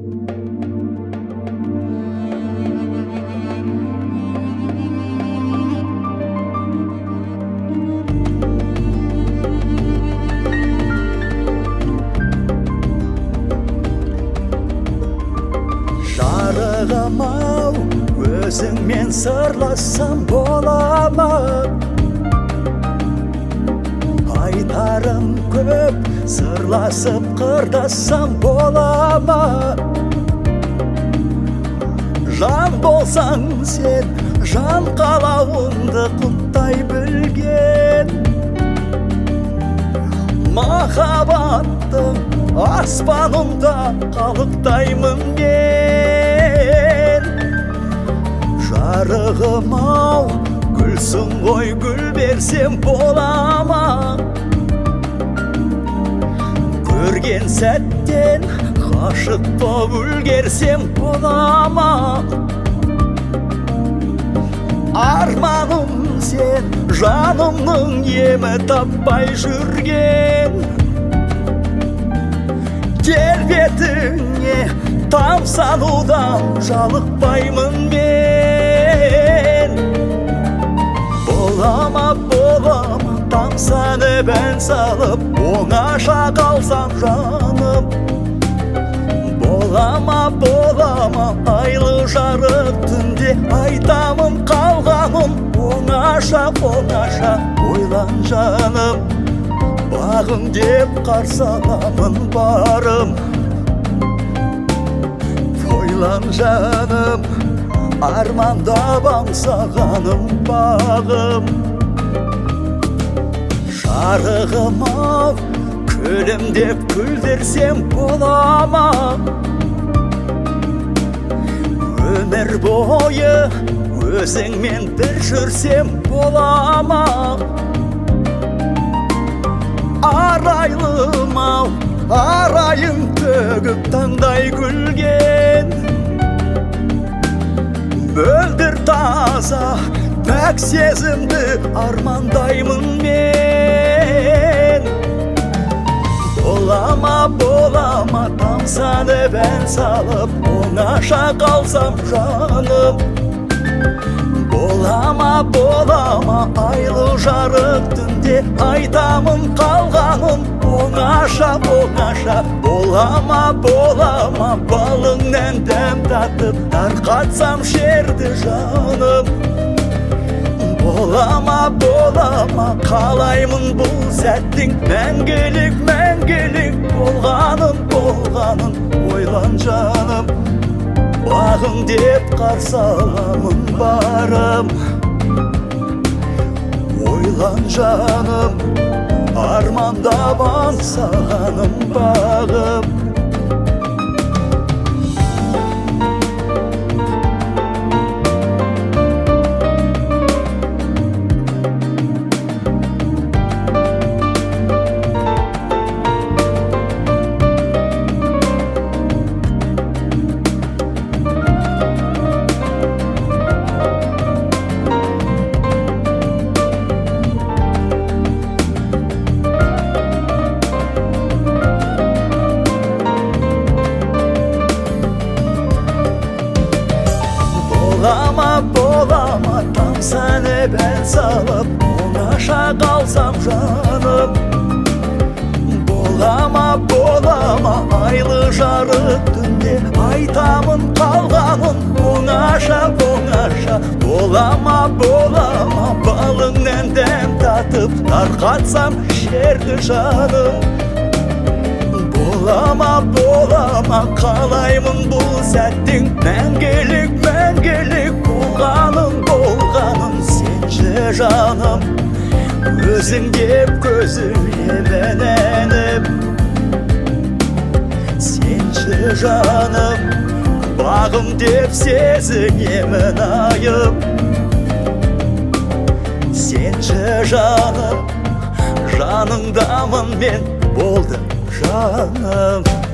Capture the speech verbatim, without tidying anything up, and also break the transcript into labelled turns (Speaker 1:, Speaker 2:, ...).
Speaker 1: Жарығым-ау, өзіңмен сырлассам бола ма? Айтарым көп, сырласып қырдассам бола ма? Жан болсаң сен, жан қалауыңды құптай білген. Махаббаттың аспанында қалықтаймын мен. Жарығым-ау, гүлсің ғой, гүл берсем бола ма? Көрген сәттен ғашық боп үлгерсем бола ма? Арманым сен, жанымның емі таппай жүрген. Келбетіңе тамсанудан жалықпаймын мен. Бола ма, бола ма, тамсанып ән салып, оңаша қалсам жаным. Бола ма, бола ма, айлы жарық түнде айтамын қалғаным. Оңаша, оңаша, ойлан жаным, бағым деп қарсы аламын барым. Ойлан жаным, армандап аңсағаным бағым. Жарығым-ау, күлімдеп күлдірсем бола ма? Өмір бойы өзіңмен бір жүрсем бола ма? Арайлым-ау, арайың төгіп таңдай күлген. Мөлдір таза, пәк сезімді армандаймын мен. Бола ма, бола ма, тамсанып ән салып, оңаша қалсам жаным. Бола ма, бола ма, айлы жарық түнде айтамын қалғаным. Оңаша, оңаша, бола ма, бола ма, балыңнан дәм татып тарқатсам шерді жаным. Бола ма, бола ма, қалаймын бұл сәттің мәңгілік, мәңгілік болғаным, болғаным. Ойлан жаным, бағым деп қарсы аламын барым. Ойлан жаным, армандап аңсағаным бағым. Бола ма, бола ма, тамсанып ән салып, оңаша қалсам жаным. Бола ма, бола ма, айлы жарық түнде айтамын қалғаным. Оңаша, оңаша, бола ма, бола ма, балыңнан дәм татып тарқатсам шерді жаным. Бола ма, бола ма, қалаймын бұл сәттің мәңгілік, мәңгілік болғаным, болғаным. Сенші жаным, өзің деп көзіме мәнәніп. Сенші жаным, бағым деп сезінемін айып. Сенші жаным, жаныңдамын мен, болды жаным.